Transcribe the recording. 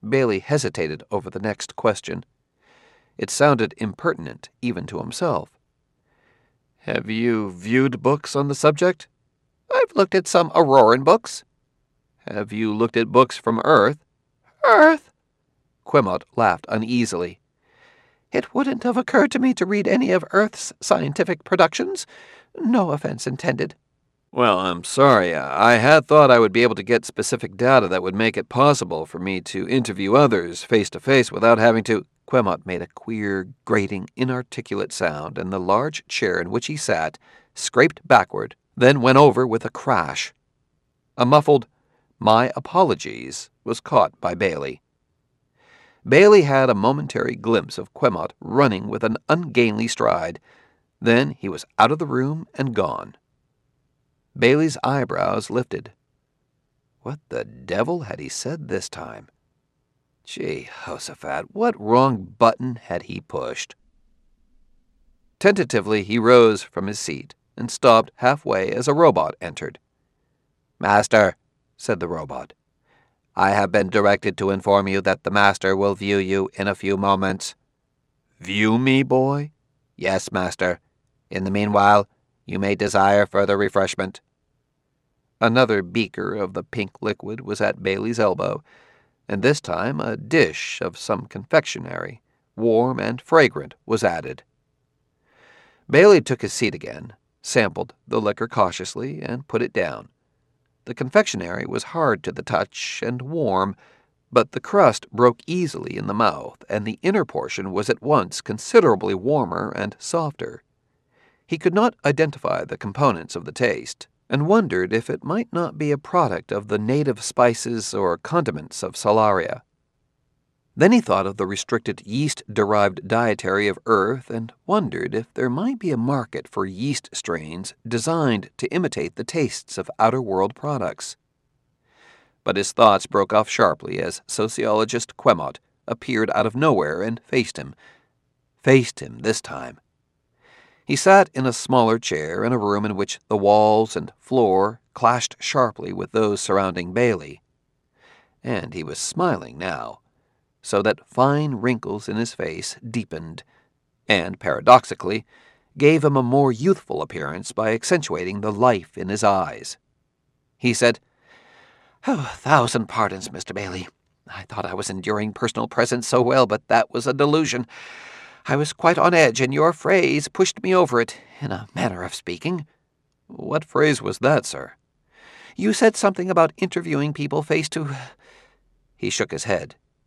Bailey hesitated over the next question. It sounded impertinent, even to himself. "Have you viewed books on the subject?" "I've looked at some Auroran books." "Have you looked at books from Earth?" "Earth?" Quemos laughed uneasily. "It wouldn't have occurred to me to read any of Earth's scientific productions. No offense intended." "Well, I'm sorry. I had thought I would be able to get specific data that would make it possible for me to interview others face-to-face without having to—" Quemos made a queer, grating, inarticulate sound, and the large chair in which he sat scraped backward, then went over with a crash. A muffled, "My apologies," was caught by Bailey. Bailey had a momentary glimpse of Quemos running with an ungainly stride. Then he was out of the room and gone. Bailey's eyebrows lifted. What the devil had he said this time? Jehoshaphat, what wrong button had he pushed? Tentatively, he rose from his seat and stopped halfway as a robot entered. "Master," said the robot, "I have been directed to inform you that the Master will view you in a few moments." "View me, boy?" "Yes, Master. In the meanwhile, you may desire further refreshment." Another beaker of the pink liquid was at Bailey's elbow, and this time a dish of some confectionery, warm and fragrant, was added. Bailey took his seat again, sampled the liquor cautiously, and put it down. The confectionery was hard to the touch and warm, but the crust broke easily in the mouth, and the inner portion was at once considerably warmer and softer. He could not identify the components of the taste, and wondered if it might not be a product of the native spices or condiments of Solaria. Then he thought of the restricted yeast-derived dietary of Earth and wondered if there might be a market for yeast strains designed to imitate the tastes of outer-world products. But his thoughts broke off sharply as sociologist Quemos appeared out of nowhere and faced him. Faced him this time. He sat in a smaller chair in a room in which the walls and floor clashed sharply with those surrounding Bailey. And he was smiling now, so that fine wrinkles in his face deepened, and, paradoxically, gave him a more youthful appearance by accentuating the life in his eyes. He said, "Oh, 1,000 pardons, Mr. Bailey. I thought I was enduring personal presence so well, but that was a delusion. I was quite on edge, and your phrase pushed me over it, in a manner of speaking." "What phrase was that, sir?" "You said something about interviewing people face to—" He shook his head,